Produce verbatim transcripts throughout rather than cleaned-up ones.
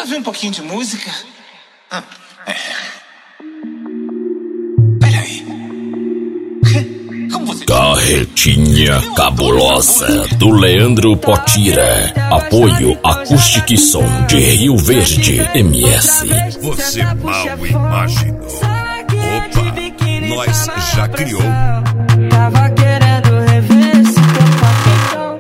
ouvir um pouquinho de música? Ah, é. Peraí. Como você... Carretinha cabulosa do Leandro Potira. Apoio Acoustic Som de Rio Verde, M S. Você mal imaginou. Opa, nós já criou. Tava querendo rever esse teu papel.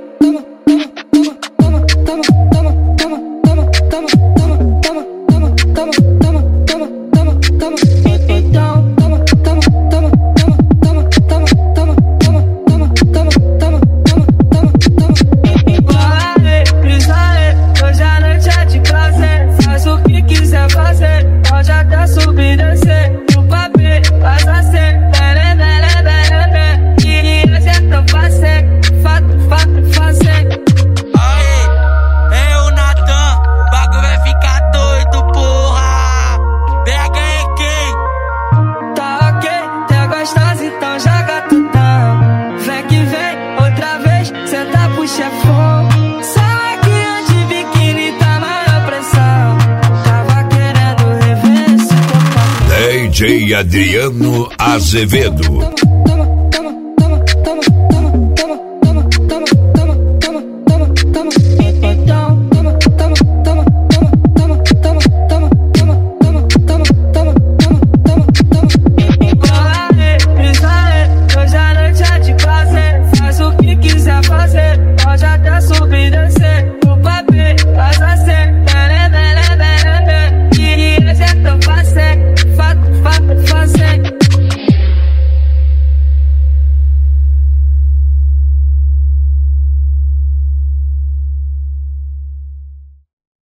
Toma, toma, toma, toma, toma, toma, toma, toma, toma, toma, toma, toma, toma, toma, toma, então, toma, toma, toma, toma, toma, toma, toma, toma, toma, toma, toma, toma, toma, toma. Bola aí, brisa aí, hoje a noite é de prazer. Faz o que quiser fazer, pode até subir e descer. O papel, faz assim, bere, bere, bere, bere. E esse é tão fácil, fato, fato, fácil. Aê, é o Natan, o bagulho vai ficar doido, porra. Pega aí quem? Tá ok, tem gostosa, então joga tutão. Vem que vem, outra vez, senta pro chefão. Sai aqui de biquíni, tá maior pressão. Tava querendo rever esse teu papel. D J Adriano Azevedo.